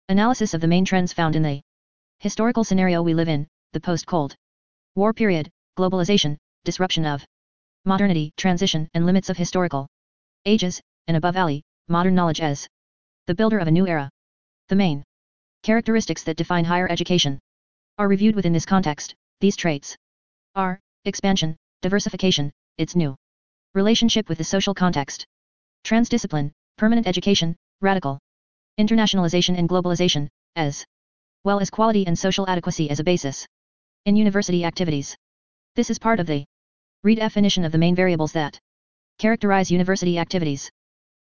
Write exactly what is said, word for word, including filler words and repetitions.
Analysis of the main trends found in the historical scenario we live in, the post-Cold War period, globalization, disruption of modernity, transition and limits of historical ages, and above all, modern knowledge as the builder of a new era. The main characteristics that define higher education are reviewed within this context. These traits are expansion, diversification, its new relationship with the social context, transdiscipline, permanent education, radical internationalization and globalization, as well as quality and social adequacy as a basis in university activities. This is part of the redefinition of the main variables that characterize university activities.